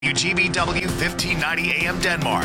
WGBW 1590 AM Denmark,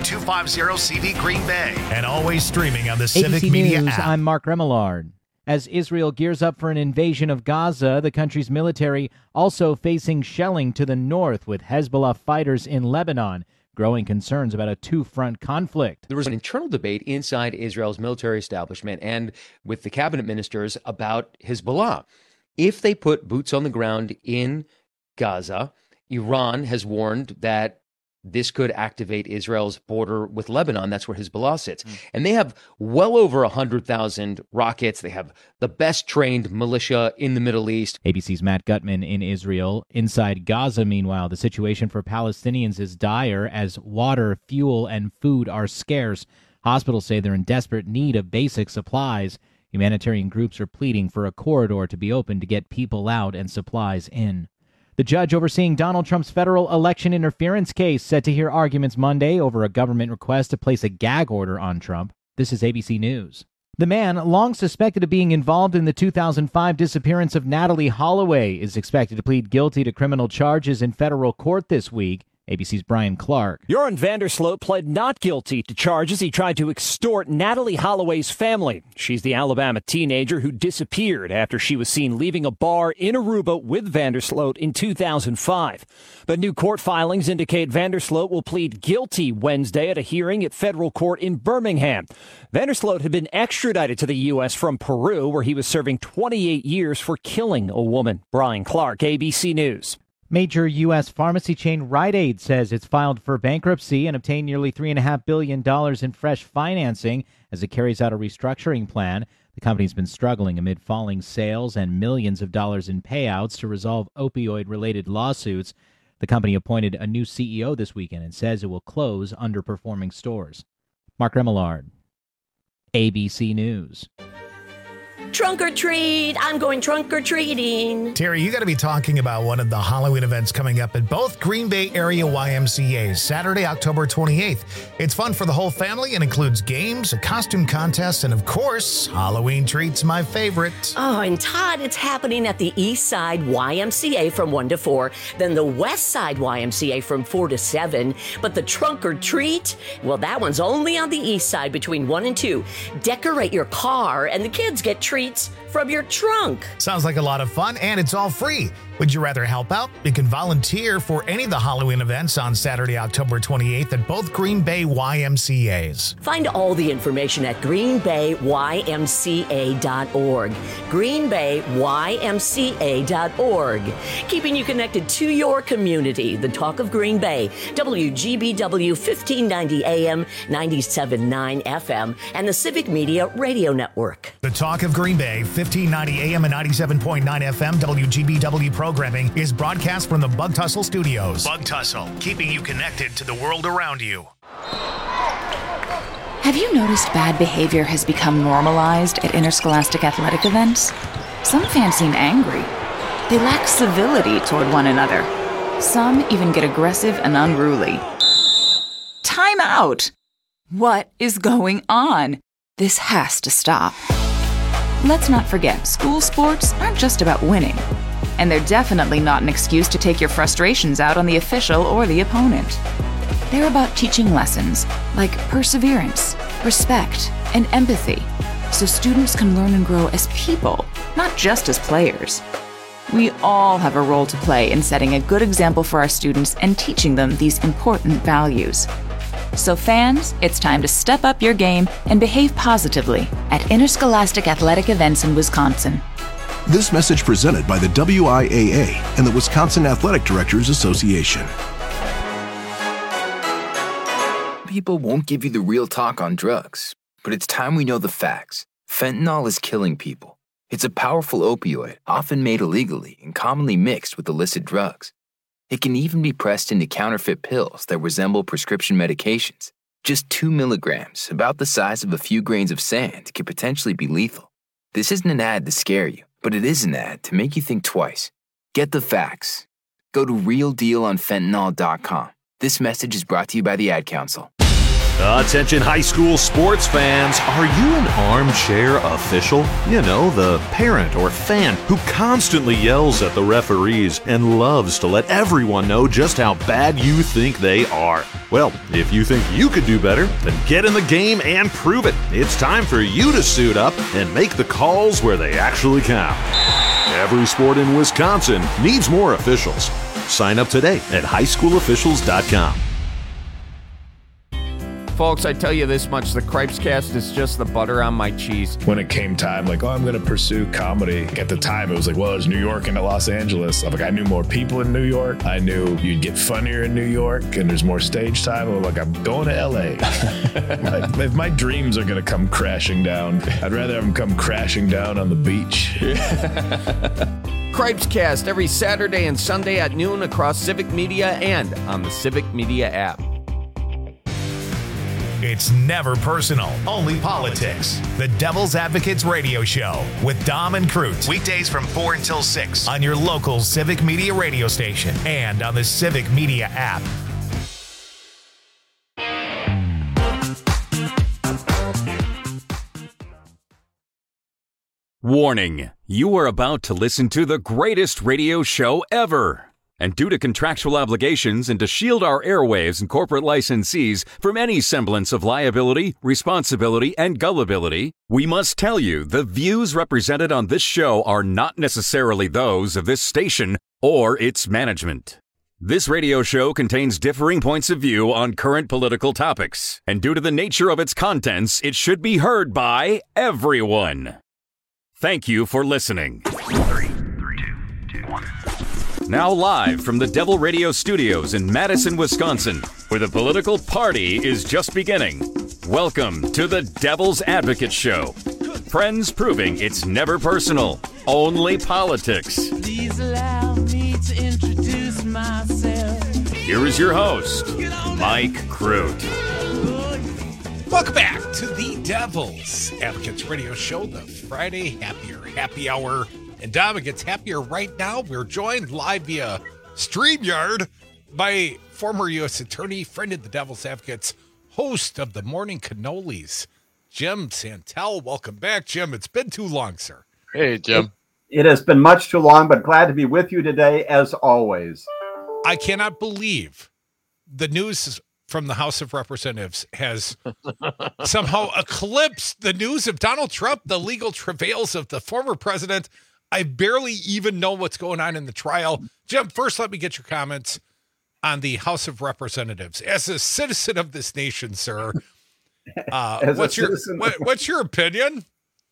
W250 CV Green Bay, and always streaming on the Civic ABC Media News, app. I'm Mark Remillard. As Israel gears up for an invasion of Gaza, the country's military also facing shelling to the north with Hezbollah fighters in Lebanon. Growing concerns about a two-front conflict. There was an internal debate inside Israel's military establishment and with the cabinet ministers about Hezbollah. If they put boots on the ground in Gaza, Iran has warned that this could activate Israel's border with Lebanon. That's where Hezbollah sits. And they have well over 100,000 rockets. They have the best trained militia in the Middle East. ABC's Matt Gutman in Israel. Inside Gaza, meanwhile, the situation for Palestinians is dire as water, fuel, and food are scarce. Hospitals say they're in desperate need of basic supplies. Humanitarian groups are pleading for a corridor to be open to get people out and supplies in. The judge overseeing Donald Trump's federal election interference case set to hear arguments Monday over a government request to place a gag order on Trump. This is ABC News. The man, long suspected of being involved in the 2005 disappearance of Natalie Holloway, is expected to plead guilty to criminal charges in federal court this week. ABC's Brian Clark. Joran Vandersloot pled not guilty to charges he tried to extort Natalie Holloway's family. She's the Alabama teenager who disappeared after she was seen leaving a bar in Aruba with Vandersloot in 2005. But new court filings indicate Vandersloot will plead guilty Wednesday at a hearing at federal court in Birmingham. Vandersloot had been extradited to the U.S. from Peru, where he was serving 28 years for killing a woman. Brian Clark, ABC News. Major U.S. pharmacy chain Rite Aid says it's filed for bankruptcy and obtained nearly $3.5 billion in fresh financing as it carries out a restructuring plan. The company's been struggling amid falling sales and millions of dollars in payouts to resolve opioid-related lawsuits. The company appointed a new CEO this weekend and says it will close underperforming stores. Mark Remillard, ABC News. Trunk or treat. I'm going trunk or treating. Terry, you got to be talking about one of the Halloween events coming up at both Green Bay area YMCAs, Saturday, October 28th. It's fun for the whole family and includes games, a costume contest, and of course, Halloween treats, my favorite. Oh, and Todd, it's happening at the East Side YMCA from 1 to 4, then the West Side YMCA from 4 to 7. But the trunk or treat, well, that one's only on the East Side between 1 and 2. Decorate your car and the kids get treats from your trunk. Sounds like a lot of fun, and it's all free. Would you rather help out? You can volunteer for any of the Halloween events on Saturday, October 28th at both Green Bay YMCAs. Find all the information at greenbayymca.org. greenbayymca.org. Keeping you connected to your community. The Talk of Green Bay, WGBW 1590 AM, 97.9 FM, and the Civic Media Radio Network. The Talk of Green Bay, 1590 AM and 97.9 FM, WGBW programming is broadcast from the Bug Tussle Studios. Bug Tussle, keeping you connected to the world around you. Have you noticed bad behavior has become normalized at interscholastic athletic events? Some fans seem angry. They lack civility toward one another. Some even get aggressive and unruly. Time out! What is going on? This has to stop. Let's not forget, school sports aren't just about winning. And they're definitely not an excuse to take your frustrations out on the official or the opponent. They're about teaching lessons like perseverance, respect, and empathy, so students can learn and grow as people, not just as players. We all have a role to play in setting a good example for our students and teaching them these important values. So fans, it's time to step up your game and behave positively at interscholastic athletic events in Wisconsin. This message presented by the WIAA and the Wisconsin Athletic Directors Association. People won't give you the real talk on drugs, but it's time we know the facts. Fentanyl is killing people. It's a powerful opioid, often made illegally and commonly mixed with illicit drugs. It can even be pressed into counterfeit pills that resemble prescription medications. Just 2 milligrams, about the size of a few grains of sand, could potentially be lethal. This isn't an ad to scare you, but it is an ad to make you think twice. Get the facts. Go to realdealonfentanyl.com. This message is brought to you by the Ad Council. Attention high school sports fans, are you an armchair official? You know, the parent or fan who constantly yells at the referees and loves to let everyone know just how bad you think they are. Well, if you think you could do better, then get in the game and prove it. It's time for you to suit up and make the calls where they actually count. Every sport in Wisconsin needs more officials. Sign up today at highschoolofficials.com. Folks, I tell you this much, the Cripescast is just the butter on my cheese. When it came time, like, I'm going to pursue comedy. At the time, it was like, well, it's New York and Los Angeles. I'm like, I knew more people in New York. I knew you'd get funnier in New York and there's more stage time. I'm like, I'm going to LA. Like, if my dreams are going to come crashing down, I'd rather have them come crashing down on the beach. Cripescast every Saturday and Sunday at noon across Civic Media and on the Civic Media app. It's never personal, only politics. The Devil's Advocates Radio Show with Dom and Crute. Weekdays from 4 until 6 on your local Civic Media radio station and on the Civic Media app. Warning, you are about to listen to the greatest radio show ever. And due to contractual obligations and to shield our airwaves and corporate licensees from any semblance of liability, responsibility, and gullibility, we must tell you the views represented on this show are not necessarily those of this station or its management. This radio show contains differing points of view on current political topics, and due to the nature of its contents, it should be heard by everyone. Thank you for listening. 3, 2, 2, 1. Now live from the Devil Radio Studios in Madison, Wisconsin, where the political party is just beginning. Welcome to the Devil's Advocate Show. Friends proving it's never personal, only politics. Please allow me to introduce myself. Here is your host, Mike Crute. Welcome back to the Devil's Advocates Radio Show, the Friday Happy Hour. And Dom gets happier right now. We're joined live via StreamYard by former U.S. Attorney, friend of the Devil's Advocates, host of the Morning Cannolis, Jim Santel. Welcome back, Jim. It's been too long, sir. Hey, Jim. It has been much too long, but glad to be with you today, as always. I cannot believe the news from the House of Representatives has somehow eclipsed the news of Donald Trump, the legal travails of the former president. I barely even know what's going on in the trial. Jim, first, let me get your comments on the House of Representatives. As a citizen of this nation, sir, what's your opinion?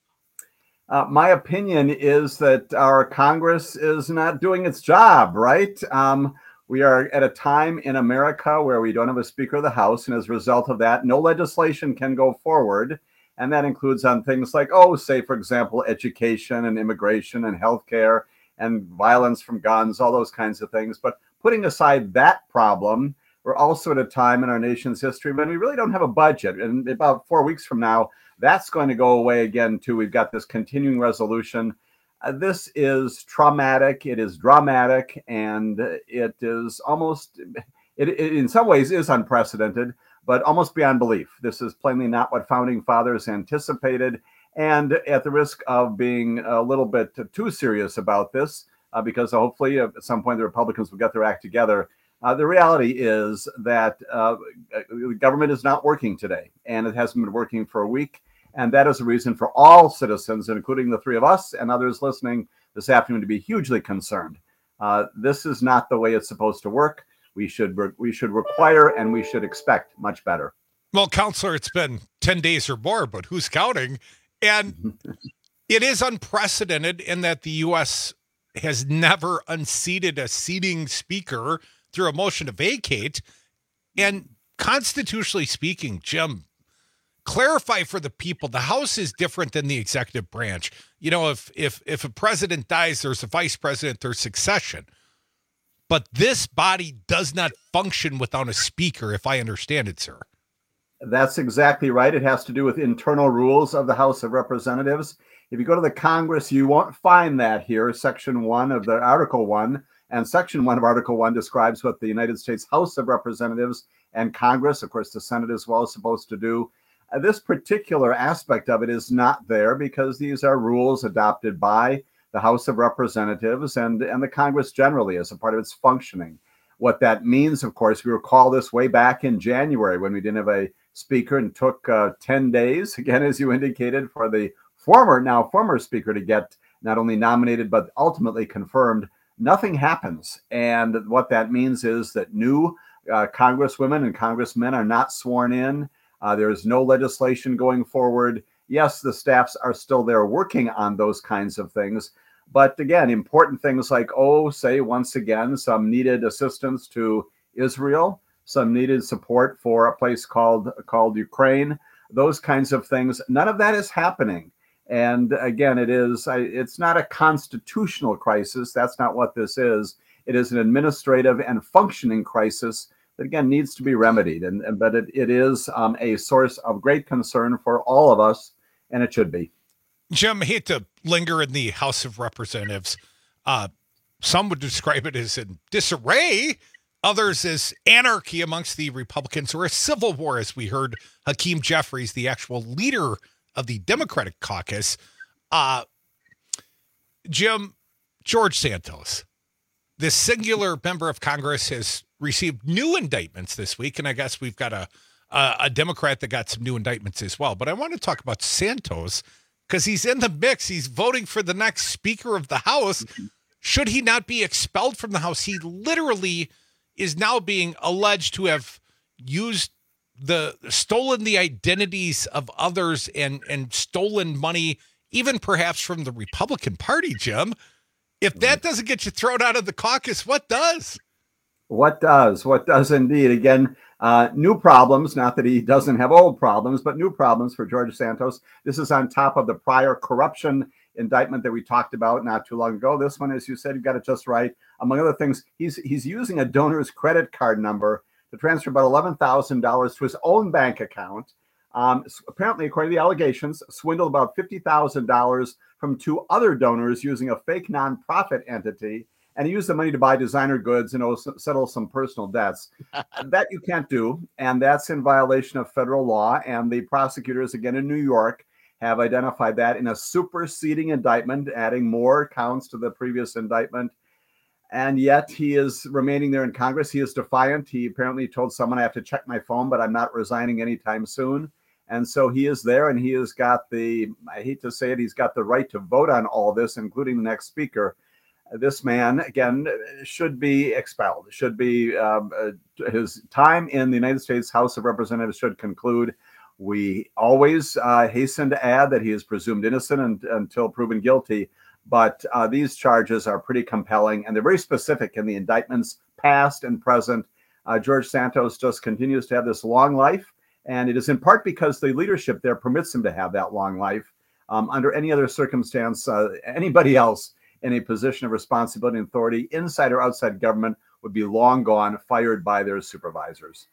My opinion is that our Congress is not doing its job, right? We are at a time in America where we don't have a Speaker of the House, and as a result of that, no legislation can go forward. And that includes on things like, say, for example, education and immigration and healthcare and violence from guns, all those kinds of things. But putting aside that problem, we're also at a time in our nation's history when we really don't have a budget. And about 4 weeks from now, that's going to go away again, too. We've got this continuing resolution. This is traumatic. It is dramatic. And it is almost, it in some ways is unprecedented, but almost beyond belief. This is plainly not what founding fathers anticipated. And at the risk of being a little bit too serious about this, because hopefully at some point the Republicans will get their act together, the reality is that the government is not working today, and it hasn't been working for a week. And that is a reason for all citizens, including the three of us and others listening this afternoon, to be hugely concerned. This is not the way it's supposed to work. We should require and we should expect much better. Well, Counselor, it's been 10 days or more, but who's counting? And it is unprecedented in that the U.S. has never unseated a seating speaker through a motion to vacate. And constitutionally speaking, Jim, clarify for the people, the House is different than the executive branch. You know, if a president dies, there's a vice president, there's succession. But this body does not function without a speaker, if I understand it, sir. That's exactly right. It has to do with internal rules of the House of Representatives. If you go to the Congress, you won't find that here. Section 1 of the Article 1 and Section 1 of Article 1 describes what the United States House of Representatives and Congress. Of course, the Senate as well is supposed to do. This particular aspect of it is not there because these are rules adopted by the House of Representatives and the Congress generally as a part of its functioning. What that means, of course, we recall this way back in January when we didn't have a speaker and took 10 days, again, as you indicated, for the former speaker to get not only nominated but ultimately confirmed. Nothing happens. And what that means is that new congresswomen and congressmen are not sworn in. There is no legislation going forward. Yes, the staffs are still there working on those kinds of things. But again, important things like, say once again, some needed assistance to Israel, some needed support for a place called Ukraine, those kinds of things. None of that is happening. And again, it's not a constitutional crisis. That's not what this is. It is an administrative and functioning crisis that, again, needs to be remedied. But it is a source of great concern for all of us, and it should be. Jim, I hate to linger in the House of Representatives. Some would describe it as in disarray, others as anarchy amongst the Republicans, or a civil war, as we heard Hakeem Jeffries, the actual leader of the Democratic caucus. Jim, George Santos, this singular member of Congress, has received new indictments this week, and I guess we've got a Democrat that got some new indictments as well. But I want to talk about Santos because he's in the mix. He's voting for the next Speaker of the House. Should he not be expelled from the House? He literally is now being alleged to have stolen the identities of others and stolen money, even perhaps from the Republican Party, Jim. If that doesn't get you thrown out of the caucus, what does? What does indeed. Again, new problems, not that he doesn't have old problems, but new problems for George Santos. This is on top of the prior corruption indictment that we talked about not too long ago. This one, as you said, you got it just right. Among other things, he's using a donor's credit card number to transfer about $11,000 to his own bank account. Apparently, according to the allegations, swindled about $50,000 from two other donors using a fake nonprofit entity. And he used the money to buy designer goods and settle some personal debts. That you can't do, and that's in violation of federal law. And the prosecutors, again in New York, have identified that in a superseding indictment, adding more counts to the previous indictment. And yet he is remaining there in Congress. He is defiant. He apparently told someone, I have to check my phone, but I'm not resigning anytime soon. And so he is there, and he has got I hate to say it, he's got the right to vote on all this, including the next speaker. This man, again, should be expelled. Should be his time in the United States House of Representatives should conclude. We always hasten to add that he is presumed innocent until proven guilty. But these charges are pretty compelling, and they're very specific in the indictments, past and present. George Santos just continues to have this long life, and it is in part because the leadership there permits him to have that long life. Under any other circumstance, anybody else in a position of responsibility and authority, inside or outside government, would be long gone, fired by their supervisors.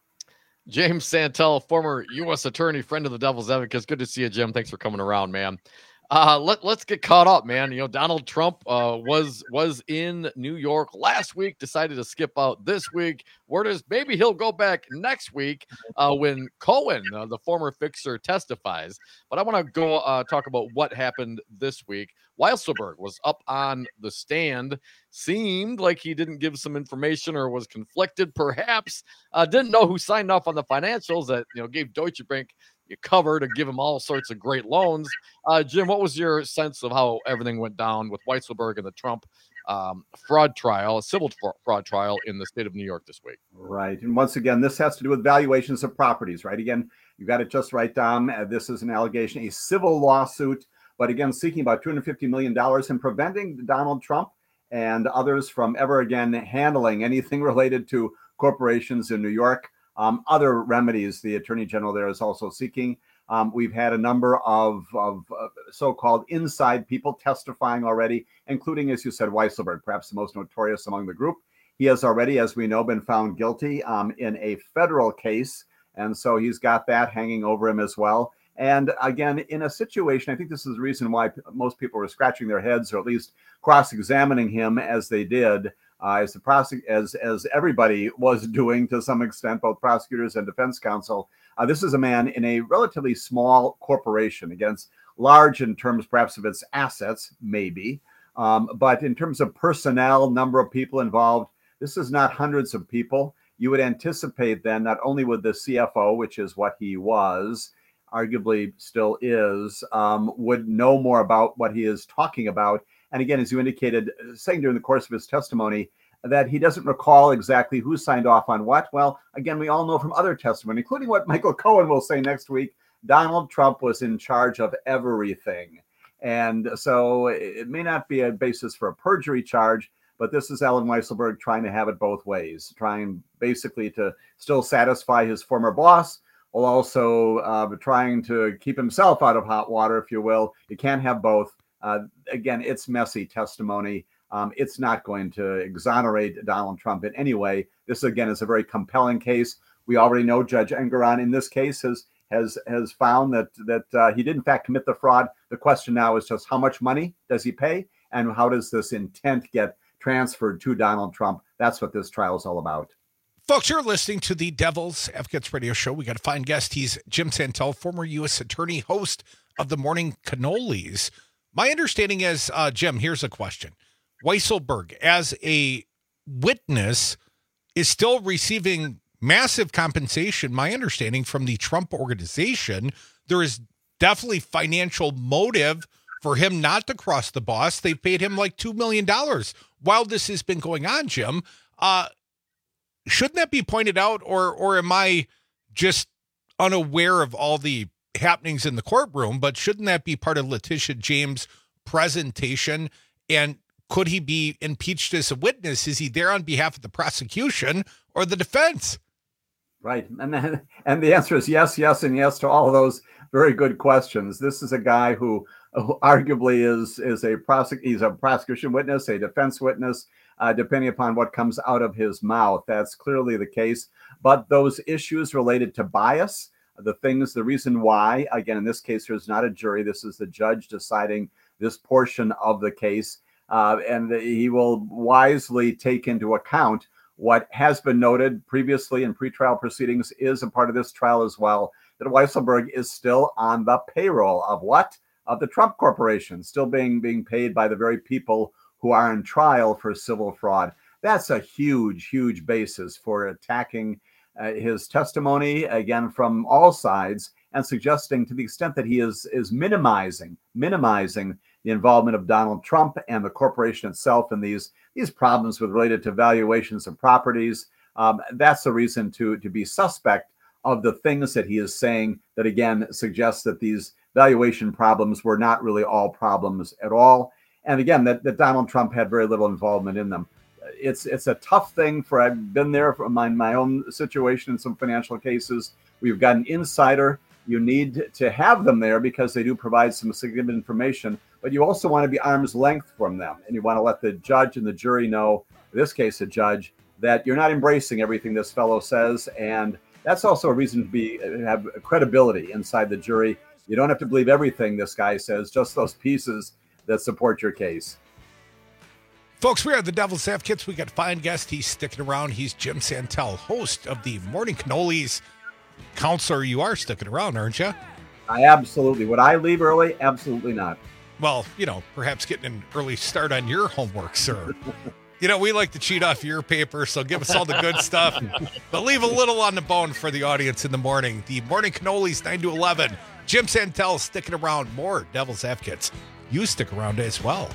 James Santel, former U.S. attorney, friend of the Devil's Advocates. Good to see you, Jim. Thanks for coming around, man. Let's get caught up, man. You know, Donald Trump was in New York last week, decided to skip out this week. Word is maybe he'll go back next week when Cohen, the former fixer, testifies. But I want to go talk about what happened this week. Weisselberg was up on the stand, seemed like he didn't give some information or was conflicted, perhaps didn't know who signed off on the financials that, gave Deutsche Bank you cover to give him all sorts of great loans. Jim, what was your sense of how everything went down with Weisselberg and the Trump fraud trial, a civil fraud trial in the state of New York this week? Right. And once again, this has to do with valuations of properties, right? Again, you got it just right, Dom. This is an allegation, a civil lawsuit, but again, seeking about $250 million and preventing Donald Trump and others from ever again handling anything related to corporations in New York. Other remedies the attorney general there is also seeking. We've had a number of so-called inside people testifying already, including, as you said, Weisselberg, perhaps the most notorious among the group. He has already, as we know, been found guilty in a federal case. And so he's got that hanging over him as well. And again, in a situation, I think this is the reason why most people were scratching their heads or at least cross-examining him as they did. as everybody was doing to some extent, both prosecutors and defense counsel. This is a man in a relatively small corporation, against large in terms perhaps of its assets, maybe. But in terms of personnel, number of people involved, this is not hundreds of people. You would anticipate then not only would the CFO, which is what he was, arguably still is, would know more about what he is talking about. And again, as you indicated, saying during the course of his testimony that he doesn't recall exactly who signed off on what. Well, again, we all know from other testimony, including what Michael Cohen will say next week, Donald Trump was in charge of everything. And so it may not be a basis for a perjury charge, but this is Allen Weisselberg trying to have it both ways, trying basically to still satisfy his former boss, while also trying to keep himself out of hot water, if you will. You can't have both. Again, it's messy testimony. It's not going to exonerate Donald Trump in any way. This, again, is a very compelling case. We already know Judge Engoron in this case has found that he did, in fact, commit the fraud. The question now is just how much money does he pay, and how does this intent get transferred to Donald Trump? That's what this trial is all about. Folks, you're listening to the Devil's Advocates Radio Show. We got a fine guest. He's Jim Santel, former U.S. attorney, host of the Morning Cannolis. My understanding is, Jim, here's a question. Weisselberg, as a witness, is still receiving massive compensation, my understanding, from the Trump organization. There is definitely financial motive for him not to cross the boss. They paid him like $2 million while this has been going on, Jim. Shouldn't that be pointed out, or am I just unaware of all the happenings in the courtroom? But shouldn't that be part of Letitia James' presentation? And could he be impeached as a witness? Is he there on behalf of the prosecution or the defense? Right. And the answer is yes, yes, and yes to all of those very good questions. This is a guy who arguably is a prosecution witness, a defense witness, depending upon what comes out of his mouth. That's clearly the case. But those issues related to bias, the reason why, again, in this case, there's not a jury. This is the judge deciding this portion of the case. And he will wisely take into account what has been noted previously in pretrial proceedings is a part of this trial as well, that Weisselberg is still on the payroll of what? Of the Trump Corporation, still being paid by the very people who are in trial for civil fraud. That's a huge, huge basis for attacking his testimony, again, from all sides, and suggesting to the extent that he is minimizing the involvement of Donald Trump and the corporation itself in these problems related to valuations of properties. That's a reason to be suspect of the things that he is saying that, again, suggests that these valuation problems were not really all problems at all. And again, that Donald Trump had very little involvement in them. It's a tough thing I've been there for my own situation in some financial cases. We've got an insider. You need to have them there because they do provide some significant information, but you also want to be arm's length from them. And you want to let the judge and the jury know, in this case, a judge, that you're not embracing everything this fellow says. And that's also a reason to have credibility inside the jury. You don't have to believe everything this guy says, just those pieces that support your case. Folks, we are the Devil's Advocates. We got a fine guest. He's sticking around. He's Jim Santel, host of the Morning Cannolis. Counselor, you are sticking around, aren't you? I absolutely. Would I leave early? Absolutely not. Well, perhaps getting an early start on your homework, sir. We like to cheat off your paper, so give us all the good stuff, but leave a little on the bone for the audience in the morning. The Morning Cannolis, 9 to 11. Jim Santel sticking around. More Devil's Advocates. You stick around as well.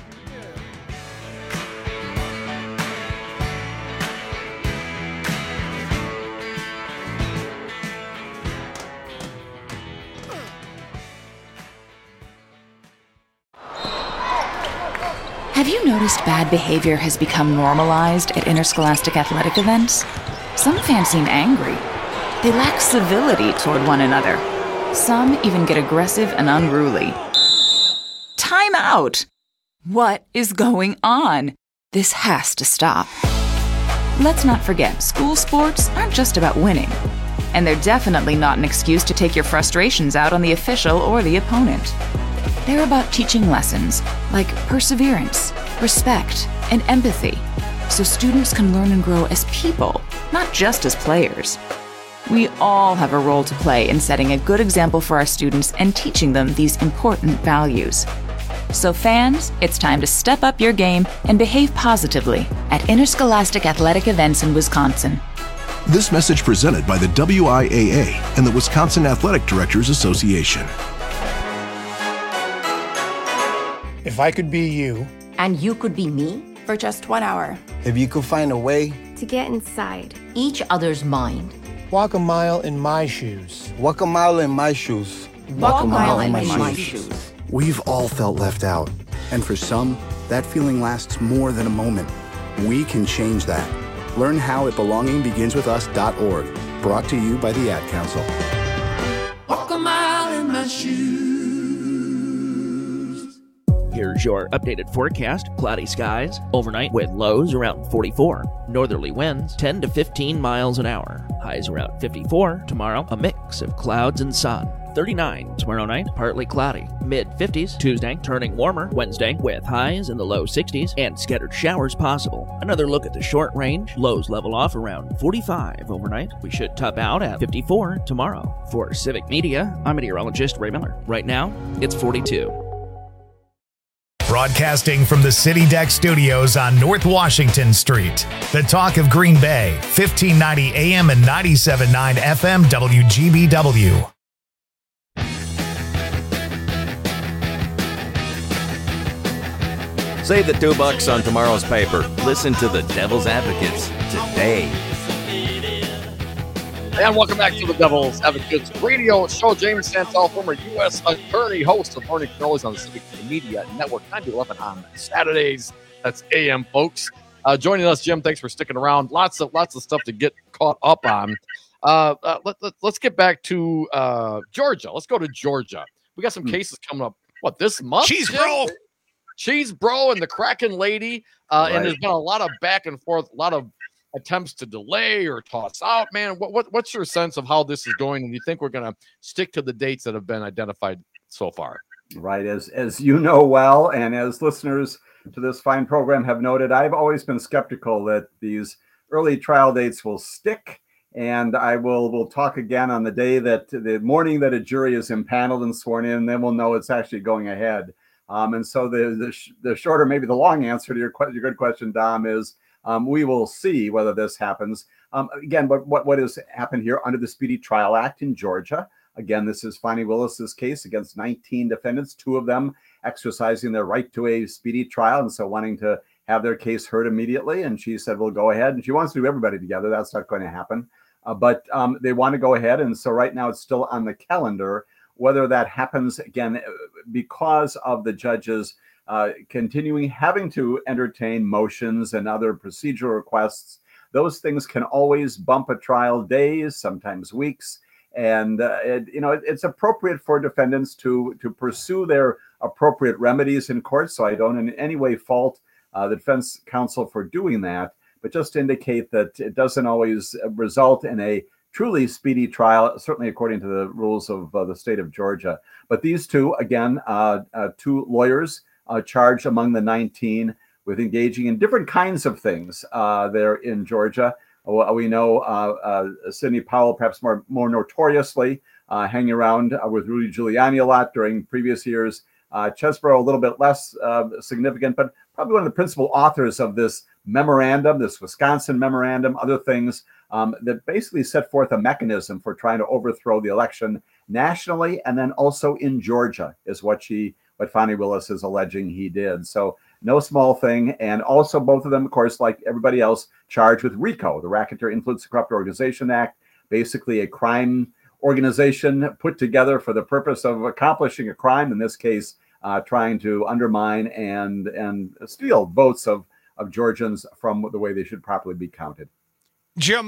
Have you noticed bad behavior has become normalized at interscholastic athletic events? Some fans seem angry. They lack civility toward one another. Some even get aggressive and unruly. Time out! What is going on? This has to stop. Let's not forget, school sports aren't just about winning. And they're definitely not an excuse to take your frustrations out on the official or the opponent. They're about teaching lessons like perseverance, respect, and empathy. so students can learn and grow as people, not just as players. We all have a role to play in setting a good example for our students and teaching them these important values. So fans, it's time to step up your game and behave positively at interscholastic athletic events in Wisconsin. This message presented by the WIAA and the Wisconsin Athletic Directors Association. If I could be you, and you could be me, for just 1 hour. If you could find a way to get inside each other's mind. Walk a mile in my shoes. Walk a mile in my shoes. Walk a mile in my shoes. We've all felt left out. And for some, that feeling lasts more than a moment. We can change that. Learn how at belongingbeginswithus.org. Brought to you by the Ad Council. Walk a mile in my shoes. Here's your updated forecast. Cloudy skies overnight with lows around 44. Northerly winds 10 to 15 miles an hour. Highs around 54. Tomorrow, a mix of clouds and sun. 39 tomorrow night, partly cloudy. Mid-50s Tuesday, turning warmer. Wednesday with highs in the low 60s and scattered showers possible. Another look at the short range. Lows level off around 45 overnight. We should top out at 54 tomorrow. For Civic Media, I'm meteorologist Ray Miller. Right now, it's 42. Broadcasting from the City Deck Studios on North Washington Street. The talk of Green Bay, 1590 AM and 97.9 FM WGBW. Save the $2 on tomorrow's paper. Listen to the Devil's Advocates today. And welcome back to the Devil's Advocates radio show. James Santel, former U.S. attorney, host of Morning Cannolis on the Civic Media Network, 9 to 11 on Saturdays. That's AM, folks. Joining us, Jim, thanks for sticking around. Lots of stuff to get caught up on. Let's get back to Georgia. Let's go to Georgia. We got some cases coming up, this month? Cheese Bro and the Kraken lady. And there's been a lot of back and forth, a lot of attempts to delay or toss out. Man, what's your sense of how this is going? And you think we're going to stick to the dates that have been identified so far? Right. As you know well, and as listeners to this fine program have noted, I've always been skeptical that these early trial dates will stick. And we'll talk again on the morning that a jury is impaneled and sworn in, and then we'll know it's actually going ahead. And so the shorter, maybe the long answer to your good question, Dom, is we will see whether this happens. Again, what has happened here under the Speedy Trial Act in Georgia? Again, this is Fani Willis's case against 19 defendants, 2 of them exercising their right to a speedy trial, and so wanting to have their case heard immediately. And she said, "We'll go ahead." And she wants to do everybody together. That's not going to happen. But they want to go ahead, and so right now it's still on the calendar. Whether that happens again because of the judges continuing having to entertain motions and other procedural requests, those things can always bump a trial days, sometimes weeks. And it's appropriate for defendants to pursue their appropriate remedies in court. So I don't in any way fault the defense counsel for doing that, but just indicate that it doesn't always result in a truly speedy trial, certainly according to the rules of the state of Georgia. But these two, again, 2 lawyers charged among the 19 with engaging in different kinds of things there in Georgia. We know Sidney Powell, perhaps more notoriously, hanging around with Rudy Giuliani a lot during previous years. Chesbrough, a little bit less significant, but probably one of the principal authors of this memorandum, this Wisconsin memorandum, other things that basically set forth a mechanism for trying to overthrow the election nationally, and then also in Georgia is what Fani Willis is alleging he did. So no small thing. And also both of them, of course, like everybody else, charged with RICO, the Racketeer Influence and Corrupt Organization Act, basically a crime organization put together for the purpose of accomplishing a crime, in this case, trying to undermine and steal votes of Georgians from the way they should properly be counted. Jim,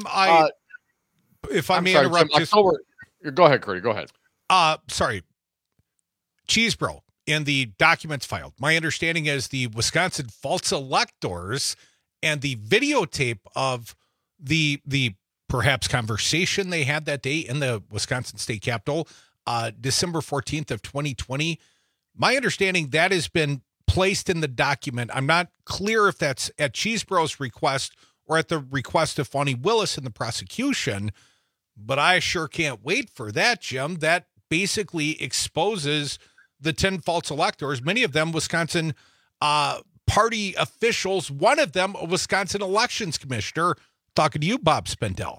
if I may interrupt, go ahead, Curdy. Go ahead. Sorry, Chesbrough in the documents filed. My understanding is the Wisconsin false electors and the videotape of the perhaps conversation they had that day in the Wisconsin State Capitol, December 14th of 2020. My understanding that has been placed in the document. I'm not clear if that's at Chesebro's request or at the request of Fani Willis in the prosecution, but I sure can't wait for that, Jim. That basically exposes the 10 false electors, many of them Wisconsin party officials, one of them a Wisconsin elections commissioner. Talking to you, Bob Spindell.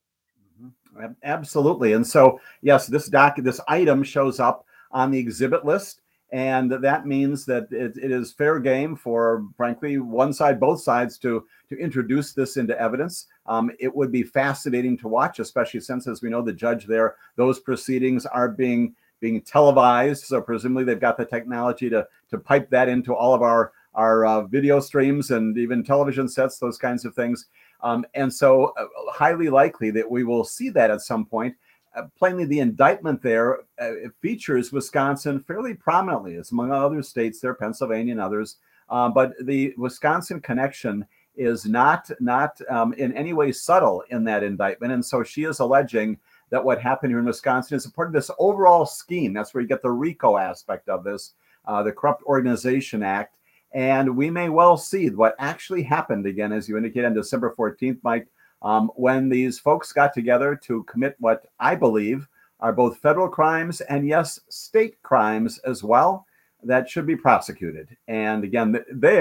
Absolutely. And so, yes, this item shows up on the exhibit list, and that means that it is fair game for, frankly, one side, both sides to introduce this into evidence. It would be fascinating to watch, especially since, as we know, the judge there, those proceedings are being televised. So presumably they've got the technology to pipe that into all of our video streams and even television sets, those kinds of things. And so highly likely that we will see that at some point. Plainly, the indictment there features Wisconsin fairly prominently. It's among other states there, Pennsylvania and others. But the Wisconsin connection is not in any way subtle in that indictment. And so she is alleging that what happened here in Wisconsin is a part of this overall scheme. That's where you get the RICO aspect of this, the Corrupt Organization Act. And we may well see what actually happened again, as you indicated, on December 14th, Mike, when these folks got together to commit what I believe are both federal crimes and, yes, state crimes as well that should be prosecuted. And again,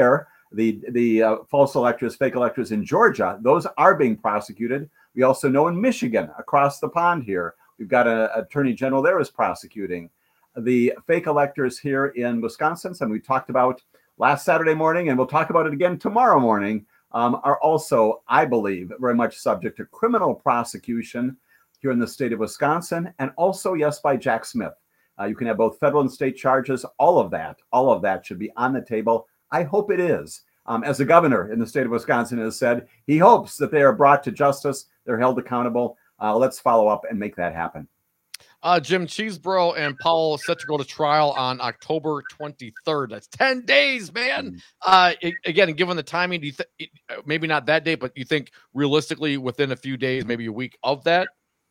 the false electors, fake electors in Georgia, those are being prosecuted. We also know in Michigan, across the pond here, we've got an attorney general there is prosecuting. The fake electors here in Wisconsin, and we talked about last Saturday morning, and we'll talk about it again tomorrow morning, are also, I believe, very much subject to criminal prosecution here in the state of Wisconsin, and also, yes, by Jack Smith. You can have both federal and state charges. All of that should be on the table. I hope it is. As the governor in the state of Wisconsin has said, he hopes that they are brought to justice, they're held accountable. Let's follow up and make that happen. Jim, Chesebro and Powell set to go to trial on October 23rd. That's 10 days, man. Again, given the timing, do you maybe not that day, but you think realistically within a few days, maybe a week of that?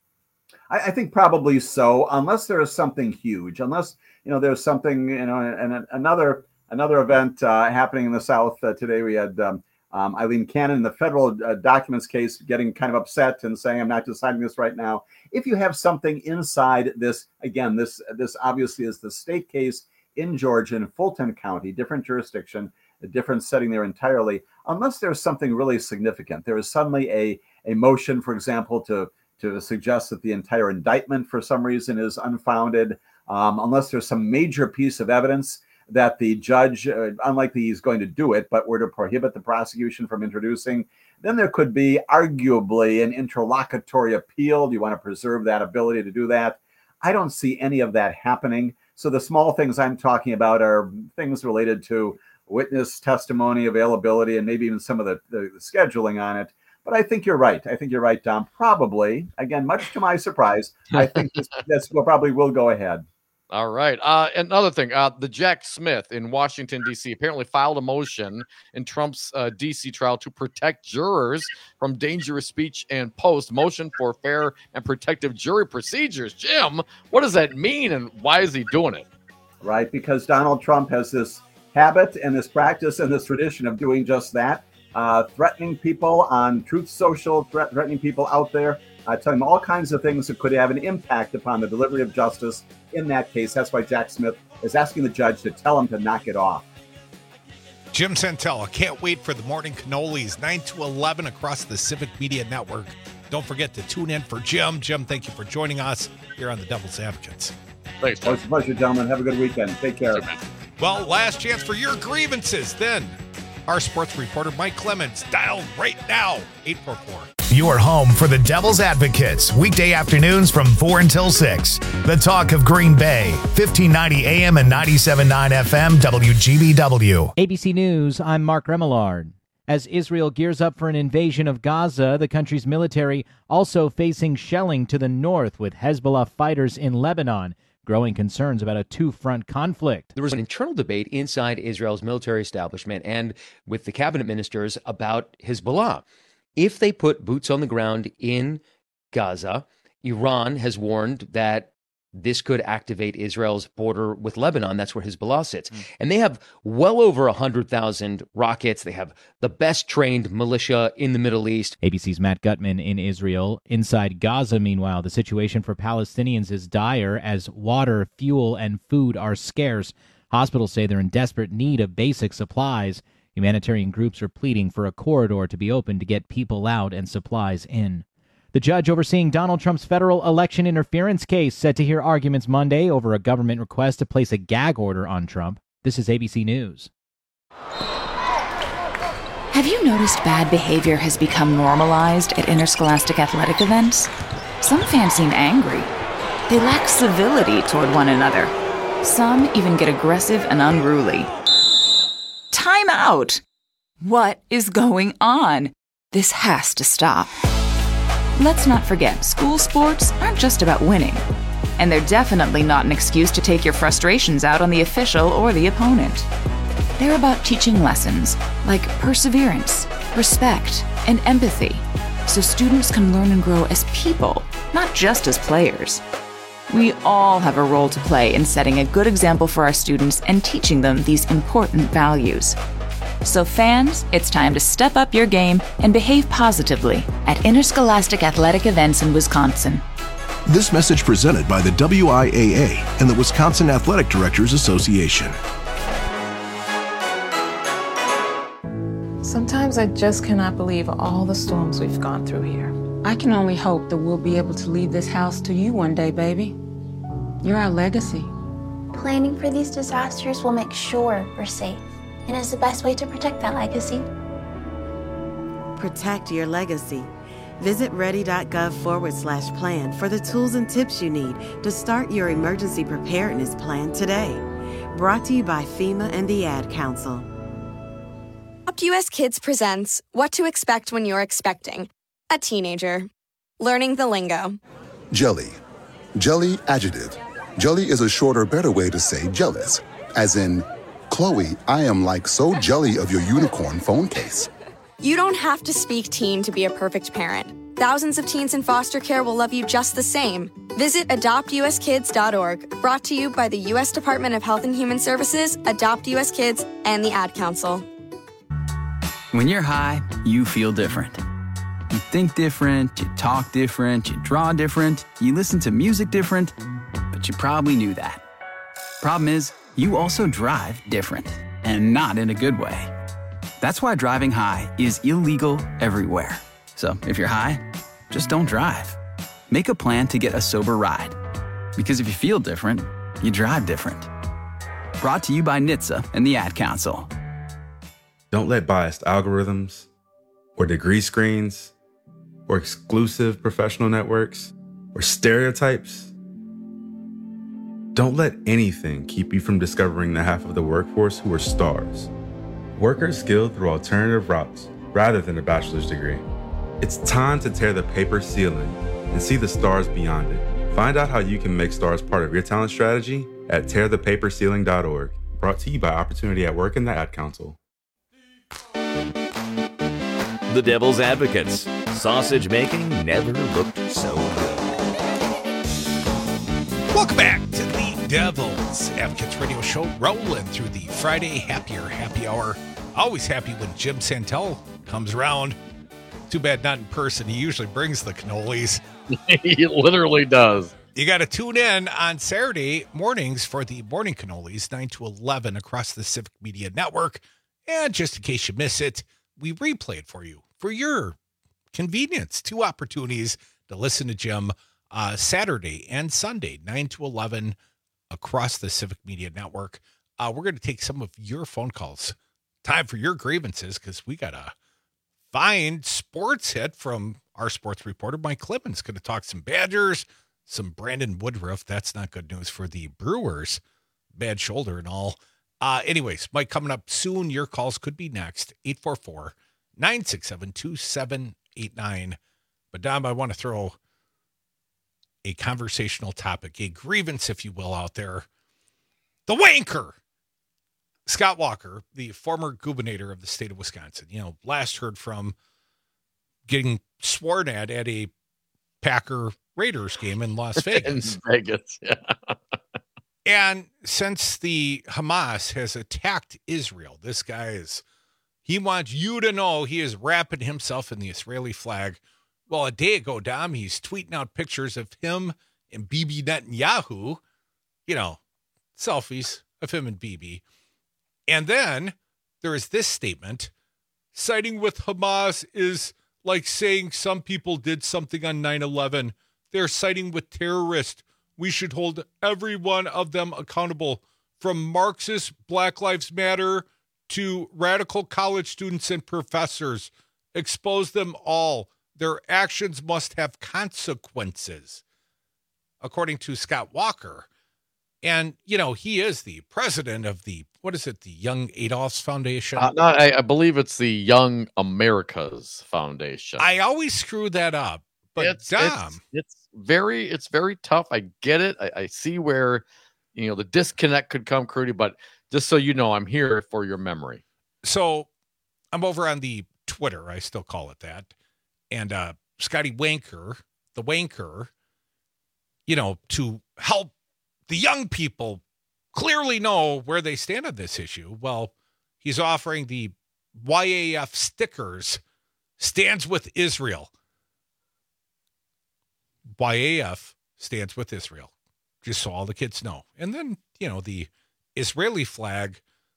I think probably so, unless there is something huge, unless there's something, and another event happening in the South today. We had Eileen Cannon in the federal documents case getting kind of upset and saying, I'm not deciding this right now. If you have something inside this, again, this obviously is the state case in Georgia in Fulton County, different jurisdiction, a different setting there entirely, unless there's something really significant. There is suddenly a motion, for example, to suggest that the entire indictment for some reason is unfounded, unless there's some major piece of evidence that the judge, unlikely he's going to do it, but were to prohibit the prosecution from introducing, then there could be arguably an interlocutory appeal. Do you want to preserve that ability to do that? I don't see any of that happening. So the small things I'm talking about are things related to witness testimony, availability, and maybe even some of the scheduling on it. But I think you're right. Tom. Probably, again, much to my surprise, I think this probably will go ahead. All right. Another thing, the Jack Smith in Washington, D.C. apparently filed a motion in Trump's D.C. trial to protect jurors from dangerous speech and motion for fair and protective jury procedures. Jim, what does that mean, and why is he doing it? Right, because Donald Trump has this habit and this practice and this tradition of doing just that, threatening people on Truth Social, threatening people out there, telling them all kinds of things that could have an impact upon the delivery of justice in that case. That's why Jack Smith is asking the judge to tell him to knock it off. Jim Santel, I can't wait for the morning cannolis, 9 to 11 across the Civic Media Network. Don't forget to tune in for Jim. Jim, thank you for joining us here on the Devil's Advocates. Thanks, Tom. It's a pleasure, gentlemen. Have a good weekend. Take care. Well, last chance for your grievances. Then our sports reporter, Mike Clemens, dial right now, 844. Your home for the Devil's Advocates, weekday afternoons from 4 until 6. The talk of Green Bay, 1590 AM and 97.9 FM, WGBW. ABC News, I'm Mark Remillard. As Israel gears up for an invasion of Gaza, the country's military also facing shelling to the north with Hezbollah fighters in Lebanon. Growing concerns about a two-front conflict. There was an internal debate inside Israel's military establishment and with the cabinet ministers about Hezbollah. If they put boots on the ground in Gaza, Iran has warned that this could activate Israel's border with Lebanon. That's where Hezbollah sits. And they have well over 100,000 rockets. They have the best trained militia in the Middle East. ABC's Matt Gutman in Israel. Inside Gaza, meanwhile, the situation for Palestinians is dire as water, fuel, and food are scarce. Hospitals say they're in desperate need of basic supplies. Humanitarian groups are pleading for a corridor to be opened to get people out and supplies in. The judge overseeing Donald Trump's federal election interference case set to hear arguments Monday over a government request to place a gag order on Trump. This is ABC News. Have you noticed bad behavior has become normalized at interscholastic athletic events? Some fans seem angry. They lack civility toward one another. Some even get aggressive and unruly. Time out! What is going on? This has to stop. Let's not forget, school sports aren't just about winning. And they're definitely not an excuse to take your frustrations out on the official or the opponent. They're about teaching lessons like perseverance, respect, and empathy, so students can learn and grow as people, not just as players. We all have a role to play in setting a good example for our students and teaching them these important values. So fans, it's time to step up your game and behave positively at interscholastic athletic events in Wisconsin. This message presented by the WIAA and the Wisconsin Athletic Directors Association. Sometimes I just cannot believe all the storms we've gone through here. I can only hope that we'll be able to leave this house to you one day, baby. You're our legacy. Planning for these disasters will make sure we're safe, and is the best way to protect that legacy. Protect your legacy. Visit ready.gov/plan for the tools and tips you need to start your emergency preparedness plan today. Brought to you by FEMA and the Ad Council. Adopt US Kids presents What to Expect When You're Expecting a Teenager. Learning the lingo. Jelly. Jelly adjective. Jelly is a shorter, better way to say jealous. As in, Chloe, I am like so jelly of your unicorn phone case. You don't have to speak teen to be a perfect parent. Thousands of teens in foster care will love you just the same. Visit adoptuskids.org. Brought to you by the U.S. Department of Health and Human Services, Adopt US Kids, and the Ad Council. When you're high, you feel different. You think different, you talk different, you draw different, you listen to music different, but you probably knew that. Problem is, you also drive different, and not in a good way. That's why driving high is illegal everywhere. So if you're high, just don't drive. Make a plan to get a sober ride. Because if you feel different, you drive different. Brought to you by NHTSA and the Ad Council. Don't let biased algorithms or degree screens or exclusive professional networks or stereotypes. Don't let anything keep you from discovering the half of the workforce who are stars. Workers skilled through alternative routes rather than a bachelor's degree. It's time to tear the paper ceiling and see the stars beyond it. Find out how you can make stars part of your talent strategy at tearthepaperceiling.org. Brought to you by Opportunity at Work and the Ad Council. The Devil's Advocates. Sausage making never looked so good. Welcome back to the Devil's Advocates radio show, rolling through the Friday happy hour. Always happy when Jim Santel comes around. Too bad not in person. He usually brings the cannolis. He literally does. You got to tune in on Saturday mornings for the morning cannolis, 9 to 11 across the Civic Media Network. And just in case you miss it, we replay it for you for your convenience. 2 opportunities to listen to Jim Saturday and Sunday, 9 to 11 across the Civic Media Network. We're going to take some of your phone calls. Time for your grievances because we got a fine sports hit from our sports reporter, Mike Clemens. Going to talk some Badgers, some Brandon Woodruff. That's not good news for the Brewers. Bad shoulder and all. Anyways, Mike, coming up soon. Your calls could be next. 844-967-2789. But Dom, I want to throw a conversational topic, a grievance, if you will, out there. The wanker, Scott Walker, the former gubernator of the state of Wisconsin, last heard from getting sworn at a Packer Raiders game in Las Vegas. In Vegas, yeah. And since the Hamas has attacked Israel, this guy he wants you to know he is wrapping himself in the Israeli flag. Well, a day ago, Dom, he's tweeting out pictures of him and Bibi Netanyahu, selfies of him and Bibi. And then there is this statement, siding with Hamas is like saying some people did something on 9/11. They're siding with terrorists. We should hold every one of them accountable, from Marxist Black Lives Matter to radical college students and professors. Expose them all. Their actions must have consequences, according to Scott Walker. And, he is the president of the Young Adolphs Foundation? I believe it's the Young Americas Foundation. I always screw that up, but it's very tough. I get it. I see where, the disconnect could come, Crudy, but just so you know, I'm here for your memory. So I'm over on the Twitter. I still call it that. And Scotty Wanker, the Wanker, to help the young people clearly know where they stand on this issue. Well, he's offering the YAF stickers, stands with Israel. YAF stands with Israel, just so all the kids know. And then, the Israeli flag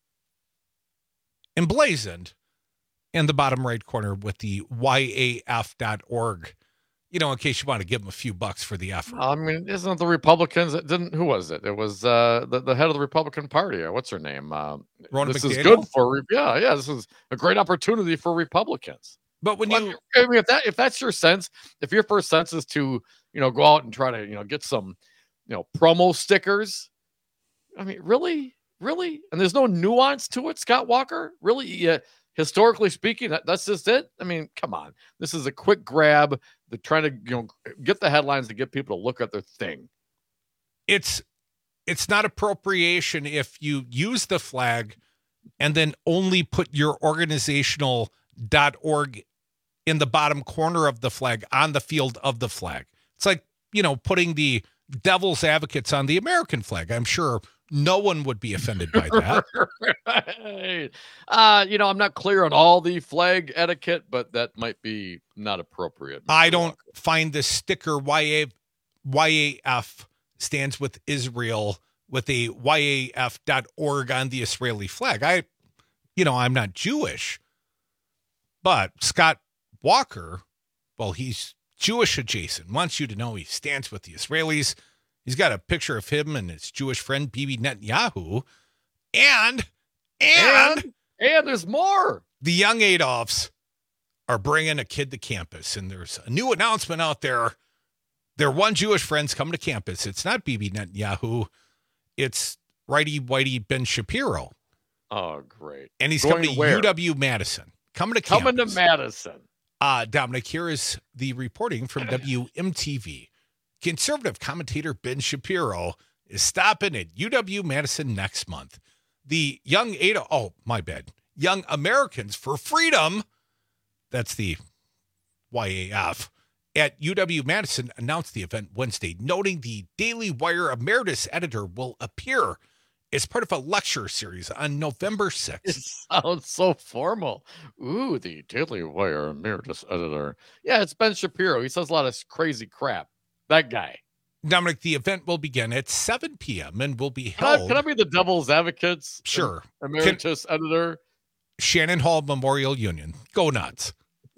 emblazoned in the bottom right corner with the YAF.org, in case you want to give them a few bucks for the effort. I mean, isn't it the Republicans that didn't? Who was it? It was the head of the Republican Party. What's her name? Ronna this McDaniel? Is good for This is a great opportunity for Republicans. But when if that's your sense, if your first sense is to go out and try to get some promo stickers, I mean, really, and there's no nuance to it, Scott Walker. Really, historically speaking, that's just it. I mean, come on, this is a quick grab. They're trying to get the headlines to get people to look at their thing. It's not appropriation if you use the flag and then only put your organizational .org in the bottom corner of the flag on the field of the flag. It's like, putting the devil's advocates on the American flag. I'm sure no one would be offended by that. Right. I'm not clear on all the flag etiquette, but that might be not appropriate. I don't find the sticker YAF stands with Israel with a YAF.org on the Israeli flag. I'm not Jewish, but Scott Walker, well, he's Jewish adjacent, wants you to know he stands with the Israelis. He's got a picture of him and his Jewish friend, Bibi Netanyahu. And there's more. The Young Adolphs are bringing a kid to campus, and there's a new announcement out there. Their one Jewish friend's coming to campus. It's not Bibi Netanyahu. It's Righty Whitey Ben Shapiro. Oh, great. And he's coming to UW-Madison. Coming to Madison. Dominic, here is the reporting from WMTV. Conservative commentator Ben Shapiro is stopping at UW-Madison next month. The Young Americans for Freedom, that's the YAF, at UW-Madison announced the event Wednesday, noting the Daily Wire emeritus editor will appear as part of a lecture series on November 6th. It sounds so formal. Ooh, the Daily Wire emeritus editor. Yeah, it's Ben Shapiro. He says a lot of crazy crap. That guy. Dominic, the event will begin at 7 p.m. and will be held. Can I be the devil's advocates? Sure. Emeritus editor. Shannon Hall Memorial Union. Go nuts.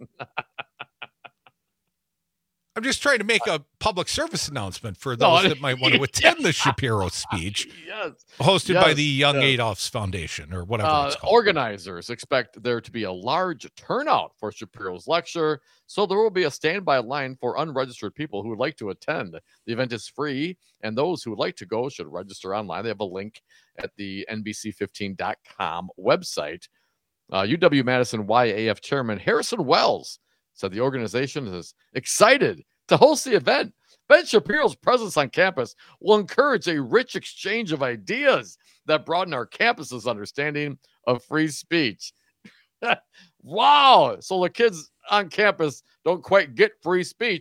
I'm just trying to make a public service announcement for those that might want to attend the Shapiro speech, hosted by the Young Adolphs Foundation or whatever it's called. Organizers expect there to be a large turnout for Shapiro's lecture, so there will be a standby line for unregistered people who would like to attend. The event is free, and those who would like to go should register online. They have a link at the NBC15.com website. UW-Madison YAF Chairman Harrison Wells said the organization is excited to host the event. Ben Shapiro's presence on campus will encourage a rich exchange of ideas that broaden our campus's understanding of free speech. Wow. So the kids on campus don't quite get free speech,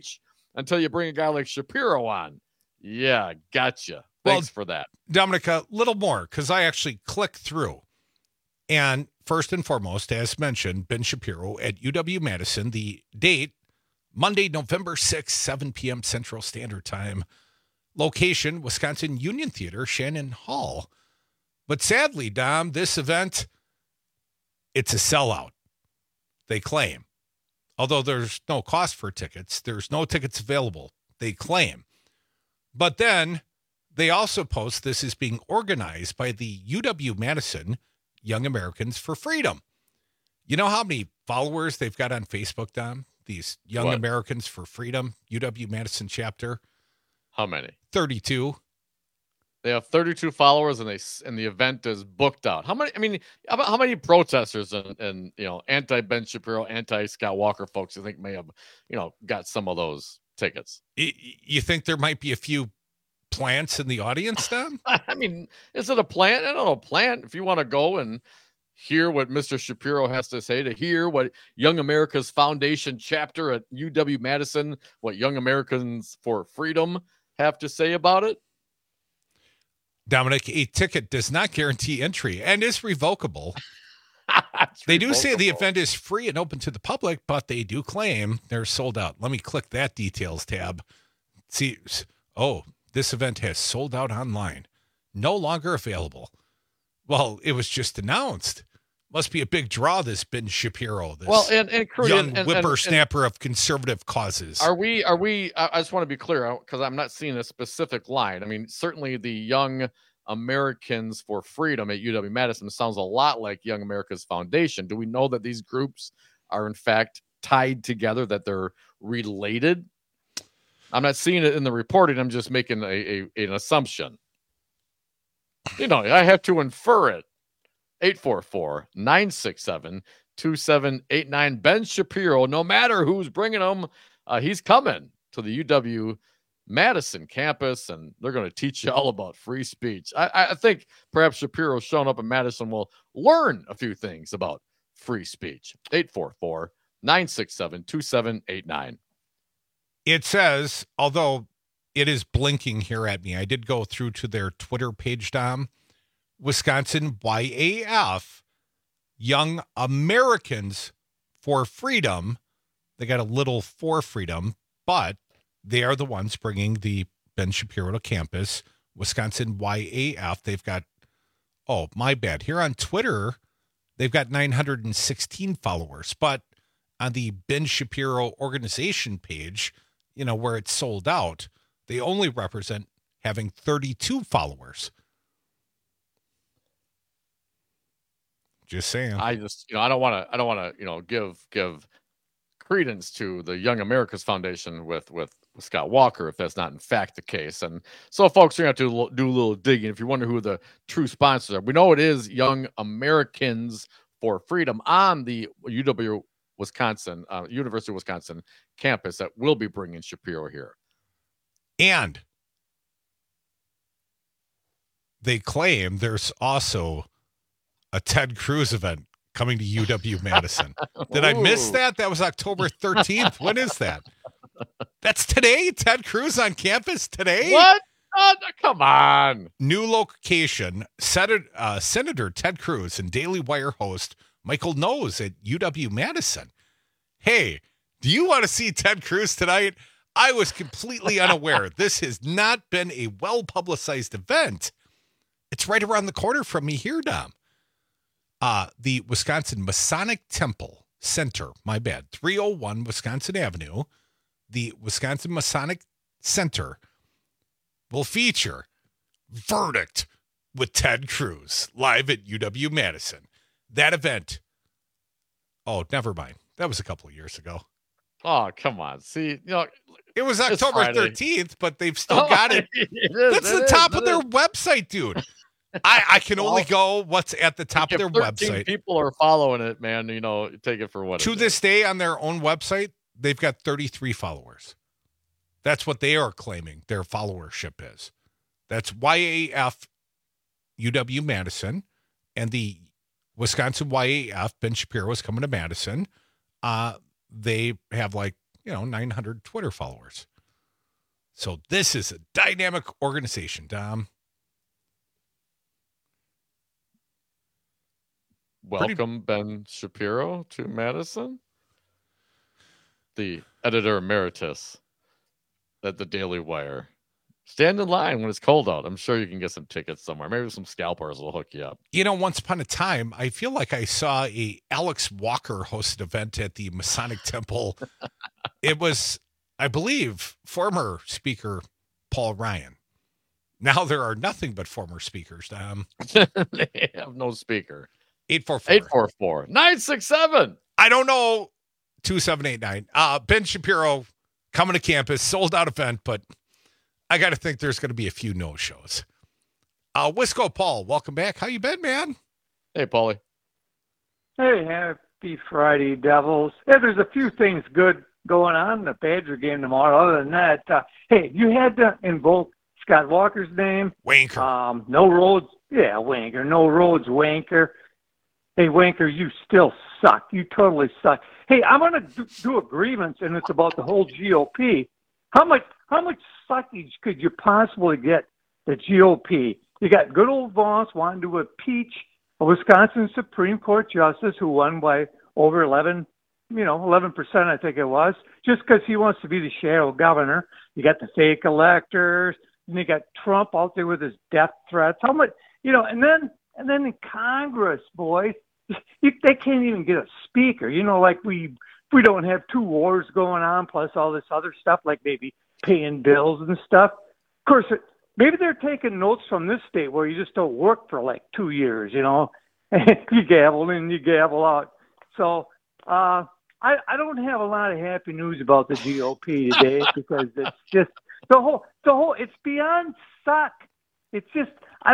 until you bring a guy like Shapiro on. Yeah, gotcha. Thanks for that. Dominic, a little more, because I actually clicked through. And first and foremost, as mentioned, Ben Shapiro at UW-Madison, the date, Monday, November 6th, 7 p.m. Central Standard Time. Location, Wisconsin Union Theater, Shannon Hall. But sadly, Dom, this event, it's a sellout, they claim. Although there's no cost for tickets, there's no tickets available, they claim. But then they also post this is being organized by the UW-Madison Young Americans for Freedom. You know how many followers they've got on Facebook, Dom? These Young Americans for Freedom, UW-Madison chapter. How many? 32. They have 32 followers, and the event is booked out. How many? I mean, how many protesters and anti Ben Shapiro, anti Scott Walker folks you think may have got some of those tickets? You think there might be a few plants in the audience, then? I mean, is it a plant? I don't know, plant. If you want to go and hear what Mr. Shapiro has to say, to hear what Young America's Foundation chapter at UW-Madison, what Young Americans for Freedom have to say about it. Dominic, a ticket does not guarantee entry and is revocable. They do say the event is free and open to the public, but they do claim they're sold out. Let me click that details tab. See, this event has sold out online. No longer available. Well, it was just announced. Must be a big draw, this Ben Shapiro, this young whippersnapper of conservative causes. Are we? I just want to be clear, because I'm not seeing a specific line. I mean, certainly the Young Americans for Freedom at UW-Madison sounds a lot like Young America's Foundation. Do we know that these groups are in fact tied together, that they're related? I'm not seeing it in the reporting. I'm just making an assumption. I have to infer it. 844-967-2789. Ben Shapiro, no matter who's bringing him, he's coming to the UW-Madison campus, and they're going to teach you all about free speech. I think perhaps Shapiro showing up in Madison will learn a few things about free speech. 844-967-2789. It says, although it is blinking here at me, I did go through to their Twitter page, Dom. Wisconsin YAF, Young Americans for Freedom. They got a little for freedom, but they are the ones bringing the Ben Shapiro to campus. Wisconsin YAF, they've got, my bad. Here on Twitter, they've got 916 followers, but on the Ben Shapiro organization page, where it's sold out, they only represent having 32 followers. Just saying. I just, I don't want to, give credence to the Young America's Foundation with Scott Walker, if that's not in fact the case. And so, folks, you're going to have to do a little digging if you wonder who the true sponsors are. We know it is Young Americans for Freedom on the University of Wisconsin campus that will be bringing Shapiro here. And they claim there's also a Ted Cruz event coming to UW-Madison. Did I miss that? That was October 13th. When is that? That's today? Ted Cruz on campus today? What? Oh, come on. New location, Senator Ted Cruz and Daily Wire host Michael Knowles at UW-Madison. Hey, do you want to see Ted Cruz tonight? I was completely unaware. This has not been a well-publicized event. It's right around the corner from me here, Dom. The Wisconsin Masonic Temple Center, 301 Wisconsin Avenue. The Wisconsin Masonic Center will feature Verdict with Ted Cruz live at UW-Madison. That event, never mind. That was a couple of years ago. Oh, come on. See, it was October 13th, but they've still got it. That's the top of their website, dude. I can only go what's at the top of their website. People are following it, man. Take it for what to this day on their own website, they've got 33 followers. That's what they are claiming their followership is. That's YAF UW-Madison, and the Wisconsin YAF, Ben Shapiro, is coming to Madison. They have 900 Twitter followers. So this is a dynamic organization, Dom. Welcome, Ben Shapiro, to Madison, the editor emeritus at the Daily Wire. Stand in line when it's cold out. I'm sure you can get some tickets somewhere. Maybe some scalpers will hook you up. You know, once upon a time, I feel like I saw a Alex Walker hosted event at the Masonic Temple. It was, I believe, former speaker Paul Ryan. Now there are nothing but former speakers. They have no speaker. 844-967. I don't know. 2789. Ben Shapiro coming to campus, sold out event, but I got to think there's going to be a few no-shows. Wisco Paul, welcome back. How you been, man? Hey, Paulie. Hey, happy Friday, Devils. Yeah, there's a few things good going on in the Badger game tomorrow. Other than that, hey, you had to invoke Scott Walker's name. Wanker. No Rhodes. Yeah, Wanker. No Rhodes, Wanker. Hey, Wanker, you still suck. You totally suck. Hey, I'm going to do a grievance, and it's about the whole GOP. How much suckage could you possibly get the GOP? You got good old Voss wanting to impeach a Wisconsin Supreme Court justice who won by over 11%, I think it was, just because he wants to be the shadow governor. You got the fake electors, and you got Trump out there with his death threats. How much, and then in Congress, boys, they can't even get a speaker. Like we don't have two wars going on, plus all this other stuff, like maybe paying bills and stuff. Of course, maybe they're taking notes from this state where you just don't work for like 2 years, and you gavel in, you gavel out. So I don't have a lot of happy news about the GOP today because it's just the whole it's beyond suck. It's just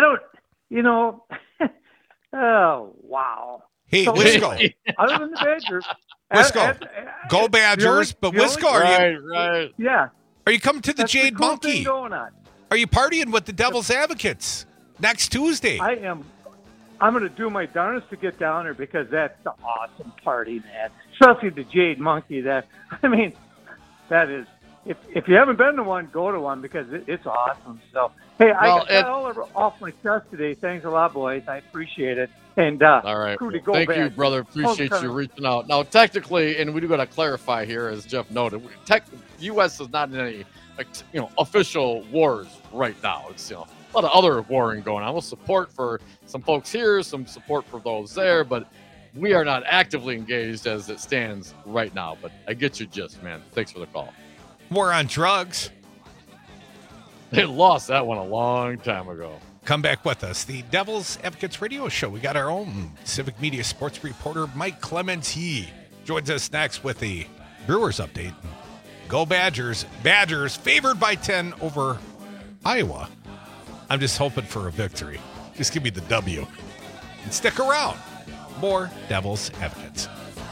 oh, wow. Hey, Wisco. Other than the Badgers. Wisco. Go Badgers. But Wisco, are you? Right. Yeah. Are you coming to the That's Jade the cool Monkey? thing going on. Are you partying with the Devil's Advocates next Tuesday? I am. I'm going to do my darndest to get down there because that's an awesome party, man. Especially the Jade Monkey. That is. If you haven't been to one, go to one because it's awesome. So, hey, I got that all off my chest today. Thanks a lot, boys. I appreciate it. And all right, thank you, brother. Appreciate Homecoming. you reaching out. Now, technically, and we do got to clarify here, as Jeff noted, U.S. is not in any official wars right now. It's a lot of other warring going on. We'll support for some folks here, some support for those there, but we are not actively engaged as it stands right now. But I get your gist, man. Thanks for the call. War on drugs. They lost that one a long time ago. Come back with us. The Devil's Advocates Radio Show. We got our own civic media sports reporter, Mike Clementi, joins us next with the Brewers update. Go Badgers. Badgers favored by 10 over Iowa. I'm just hoping for a victory. Just give me the W. And stick around. More Devil's Advocates.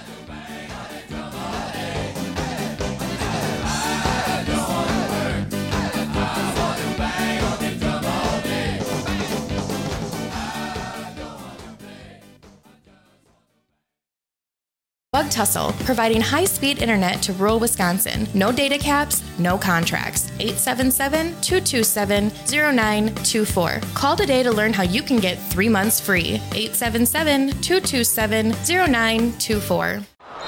Bug Tussle, providing high-speed internet to rural Wisconsin. No data caps, no contracts. 877-227-0924. Call today to learn how you can get 3 months free. 877-227-0924.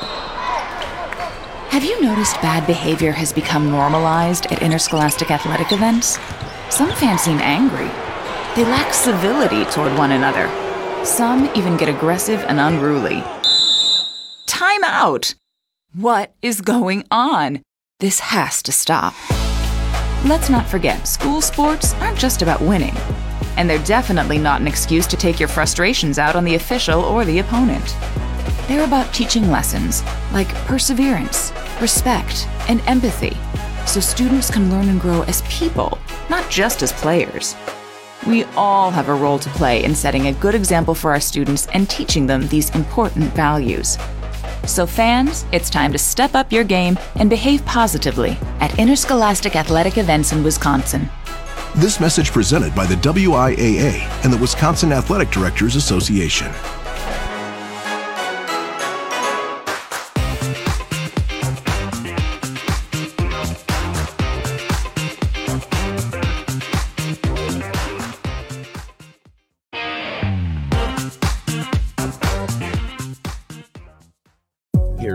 Have you noticed bad behavior has become normalized at interscholastic athletic events? Some fans seem angry. They lack civility toward one another. Some even get aggressive and unruly. Time out! What is going on? This has to stop. Let's not forget, school sports aren't just about winning. And they're definitely not an excuse to take your frustrations out on the official or the opponent. They're about teaching lessons like perseverance, respect, and empathy, so students can learn and grow as people, not just as players. We all have a role to play in setting a good example for our students and teaching them these important values. So fans, it's time to step up your game and behave positively at interscholastic athletic events in Wisconsin. This message presented by the WIAA and the Wisconsin Athletic Directors Association.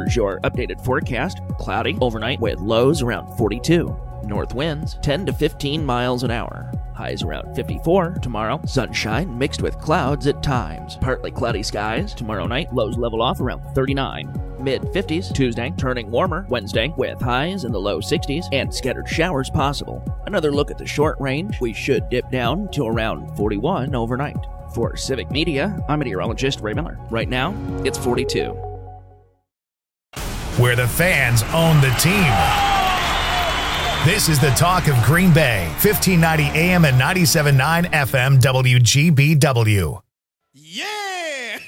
Here's your updated forecast. Cloudy overnight with lows around 42. North winds 10 to 15 miles an hour. Highs around 54 tomorrow. Sunshine mixed with clouds at times. Partly cloudy skies tomorrow night. Lows level off around 39. Mid-50s Tuesday, turning warmer Wednesday with highs in the low 60s and scattered showers possible. Another look at the short range. We should dip down to around 41 overnight. For Civic Media, I'm meteorologist Ray Miller. Right now, it's 42. Where the fans own the team. This is the talk of Green Bay, 1590 AM and 97.9 FM WGBW. Yeah!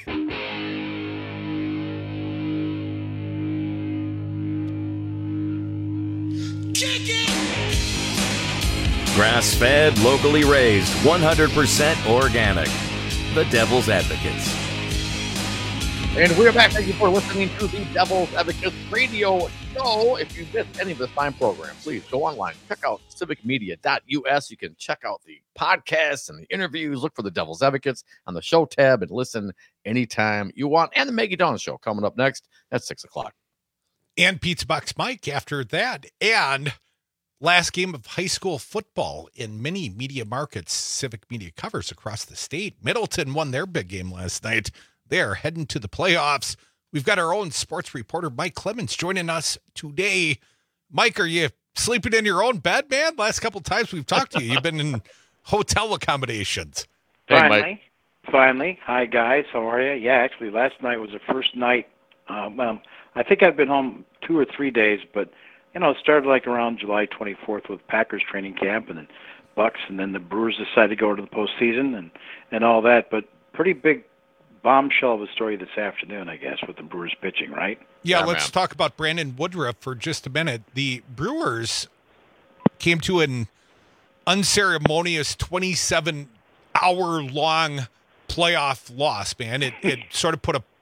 Kick it! Grass-fed, locally raised, 100% organic. The Devil's Advocates. And we're back. Thank you for listening to the Devil's Advocates radio show. If you missed any of this fine program, please go online. Check out civicmedia.us. You can check out the podcasts and the interviews. Look for the Devil's Advocates on the show tab and listen anytime you want. And the Maggie Dawn Show coming up next at 6 o'clock. And Pizza Box Mike after that. And last game of high school football in many media markets Civic Media covers across the state. Middleton won their big game last night. They're heading to the playoffs. We've got our own sports reporter, Mike Clemens, joining us today. Mike, are you sleeping in your own bed, man? Last couple of times we've talked to you, you've been in hotel accommodations. Finally. Hi, guys. How are you? Yeah, actually, last night was the first night. I think I've been home 2 or 3 days, but, it started like around July 24th with Packers training camp and then Bucks, and then the Brewers decided to go to the postseason and all that. But pretty big bombshell of a story this afternoon, I guess, with the Brewers pitching, right? Yeah, let's talk about Brandon Woodruff for just a minute. The Brewers came to an unceremonious 27-hour-long playoff loss, man. It sort of put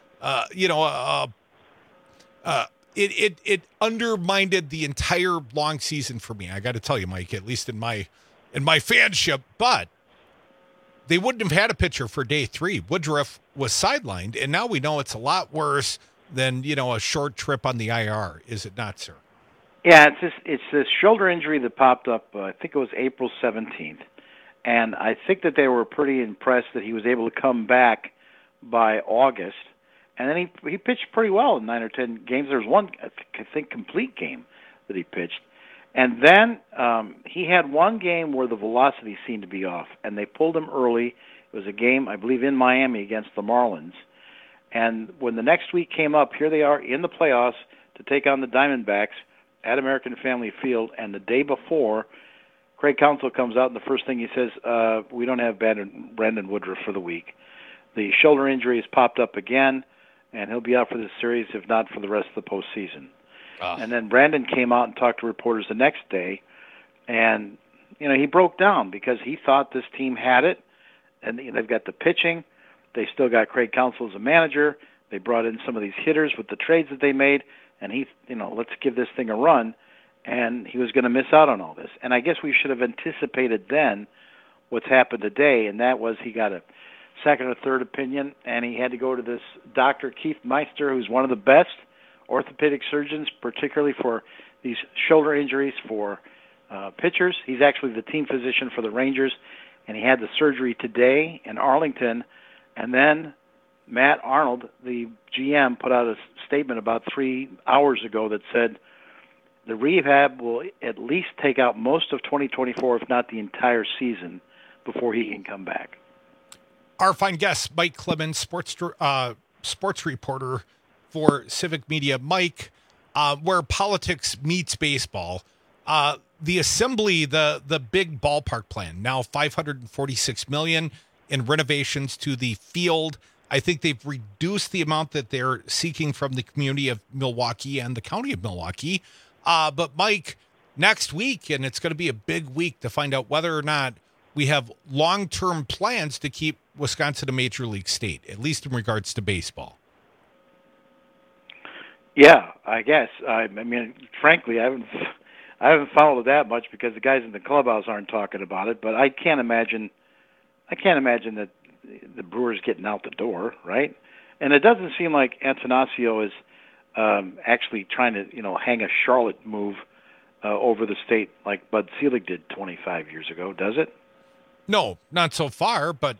it undermined the entire long season for me. I got to tell you, Mike, at least in my fanship, but they wouldn't have had a pitcher for day 3. Woodruff was sidelined, and now we know it's a lot worse than, a short trip on the IR. Is it not, sir? Yeah, it's this shoulder injury that popped up, I think it was April 17th. And I think that they were pretty impressed that he was able to come back by August. And then he pitched pretty well in 9 or 10 games. There was one, I think, complete game that he pitched. And then he had one game where the velocity seemed to be off, and they pulled him early. It was a game, I believe, in Miami against the Marlins. And when the next week came up, here they are in the playoffs to take on the Diamondbacks at American Family Field. And the day before, Craig Counsell comes out, and the first thing he says, we don't have Brandon Woodruff for the week. The shoulder injury has popped up again, and he'll be out for this series, if not for the rest of the postseason. And then Brandon came out and talked to reporters the next day, and he broke down because he thought this team had it, and they've got the pitching. They still got Craig Counsell as a manager. They brought in some of these hitters with the trades that they made, and let's give this thing a run. And he was going to miss out on all this. And I guess we should have anticipated then what's happened today, and that was he got a second or third opinion, and he had to go to this Dr. Keith Meister, who's one of the best orthopedic surgeons, particularly for these shoulder injuries for pitchers. He's actually the team physician for the Rangers, and he had the surgery today in Arlington. And then Matt Arnold, the GM, put out a statement about 3 hours ago that said the rehab will at least take out most of 2024, if not the entire season, before he can come back. Our fine guest, Mike Clemens, sports reporter for Civic Media. Mike, where politics meets baseball, the Assembly, the big ballpark plan, now $546 million in renovations to the field. I think they've reduced the amount that they're seeking from the community of Milwaukee and the county of Milwaukee. But Mike, next week, and it's going to be a big week to find out whether or not we have long-term plans to keep Wisconsin a major league state, at least in regards to baseball. Yeah, I guess. I mean, frankly, I haven't followed it that much because the guys in the clubhouse aren't talking about it. But I can't imagine that the Brewers getting out the door, right? And it doesn't seem like Antanasio is actually trying to, hang a Charlotte move over the state like Bud Selig did 25 years ago, does it? No, not so far, but,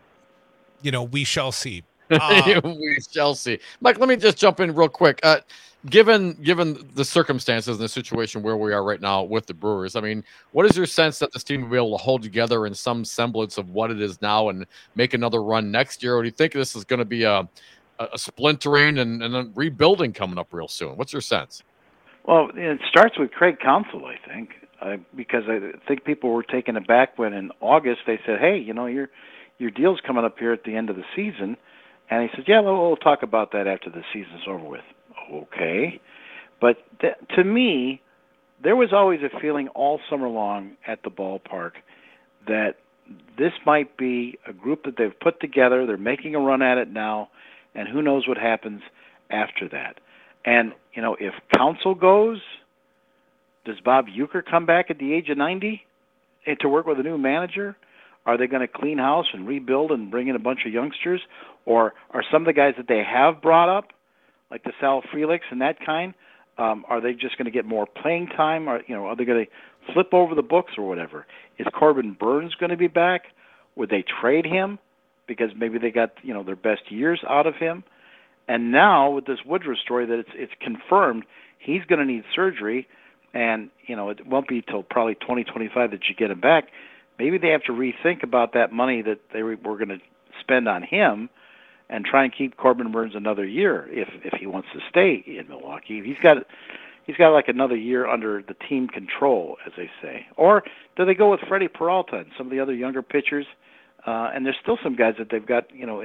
we shall see. We shall see. Mike, let me just jump in real quick. Given the circumstances and the situation where we are right now with the Brewers, I mean, what is your sense that this team will be able to hold together in some semblance of what it is now and make another run next year? Or do you think this is going to be a splintering and a rebuilding coming up real soon? What's your sense? Well, it starts with Craig Counsell, I think, because I think people were taken aback when in August they said, hey, your deal's coming up here at the end of the season. And he said, yeah, we'll talk about that after the season's over with. Okay. But to me, there was always a feeling all summer long at the ballpark that this might be a group that they've put together. They're making a run at it now, and who knows what happens after that. And, if Counsell goes, does Bob Uecker come back at the age of 90 to work with a new manager? Are they going to clean house and rebuild and bring in a bunch of youngsters? Or are some of the guys that they have brought up, like the Sal Freliks and that kind, are they just going to get more playing time? Or, are they going to flip over the books or whatever? Is Corbin Burns going to be back? Would they trade him because maybe they got, their best years out of him? And now with this Woodruff story that it's confirmed he's going to need surgery, and, it won't be till probably 2025 that you get him back. Maybe they have to rethink about that money that they were going to spend on him and try and keep Corbin Burns another year if he wants to stay in Milwaukee. He's got like another year under the team control, as they say. Or do they go with Freddie Peralta and some of the other younger pitchers? And there's still some guys that they've got,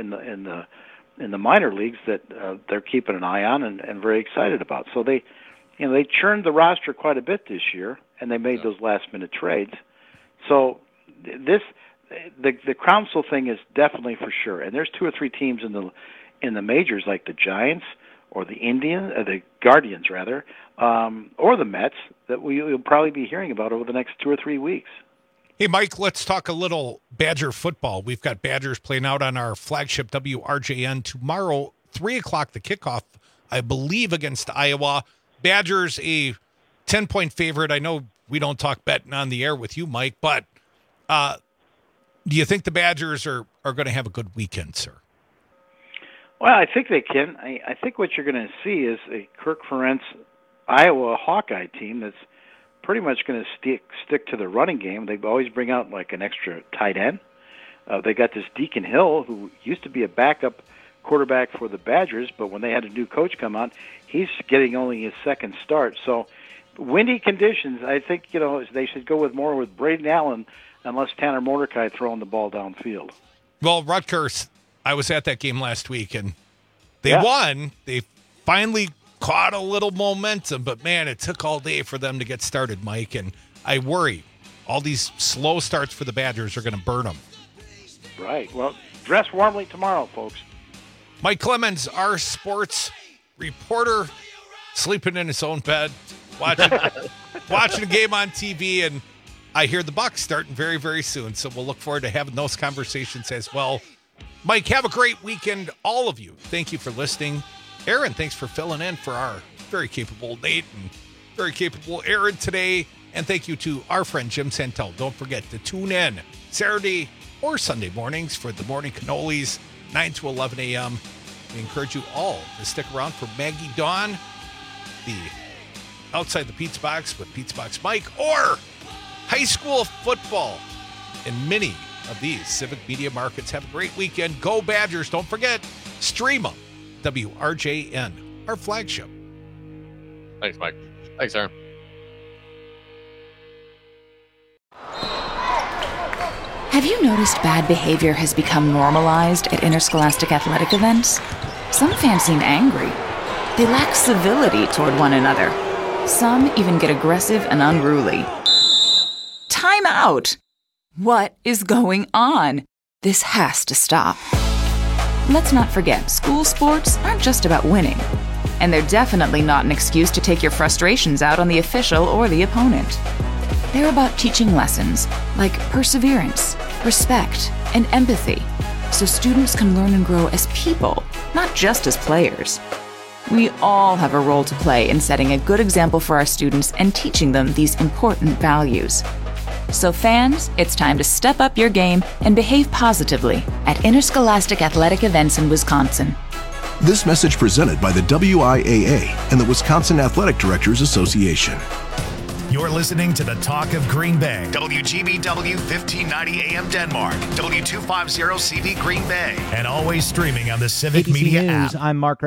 in the minor leagues that they're keeping an eye on and very excited about. So they churned the roster quite a bit this year, and they made those last-minute trades. So the Counsell thing is definitely for sure. And there's 2 or 3 teams in the majors, like the Giants or the Guardians rather, or the Mets that we'll probably be hearing about over the next 2 or 3 weeks. Hey, Mike, let's talk a little Badger football. We've got Badgers playing out on our flagship WRJN tomorrow, 3 o'clock, the kickoff, I believe, against Iowa. Badgers, a 10-point favorite. I know we don't talk betting on the air with you, Mike, but do you think the Badgers are going to have a good weekend, sir? Well, I think they can. I think what you're going to see is a Kirk Ferentz Iowa Hawkeye team that's pretty much going to stick to the running game. They always bring out like an extra tight end. They got this Deacon Hill, who used to be a backup quarterback for the Badgers, but when they had a new coach come on, he's getting only his second start. So windy conditions, I think, they should go with more with Braden Allen unless Tanner Mordecai throwing the ball downfield. Well, Rutgers, I was at that game last week, and they won. They finally caught a little momentum, but, man, it took all day for them to get started, Mike, and I worry all these slow starts for the Badgers are going to burn them. Right. Well, dress warmly tomorrow, folks. Mike Clemens, our sports reporter, sleeping in his own bed, watching a game on TV, and I hear the Bucs starting very, very soon, so we'll look forward to having those conversations as well. Mike, have a great weekend, all of you. Thank you for listening. Aaron, thanks for filling in for our very capable Nate and very capable Aaron today. And thank you to our friend Jim Santel. Don't forget to tune in Saturday or Sunday mornings for the Morning Cannolis, 9 to 11 a.m. We encourage you all to stick around for Maggie Dawn, the Outside the Pizza Box with Pizza Box Mike, or high school football in many of these civic media markets. Have a great weekend. Go Badgers. Don't forget, stream them. WRJN, our flagship. Thanks, Mike. Thanks, Aaron. Have you noticed bad behavior has become normalized at interscholastic athletic events? Some fans seem angry. They lack civility toward one another. Some even get aggressive and unruly. Time out! What is going on? This has to stop. Let's not forget, school sports aren't just about winning. And they're definitely not an excuse to take your frustrations out on the official or the opponent. They're about teaching lessons like perseverance, respect, and empathy, so students can learn and grow as people, not just as players. We all have a role to play in setting a good example for our students and teaching them these important values. So fans, it's time to step up your game and behave positively at interscholastic athletic events in Wisconsin. This message presented by the WIAA and the Wisconsin Athletic Directors Association. You're listening to the Talk of Green Bay. WGBW 1590 AM Denmark. W250 CV Green Bay. And always streaming on the Civic ABC Media News, app. I'm Mark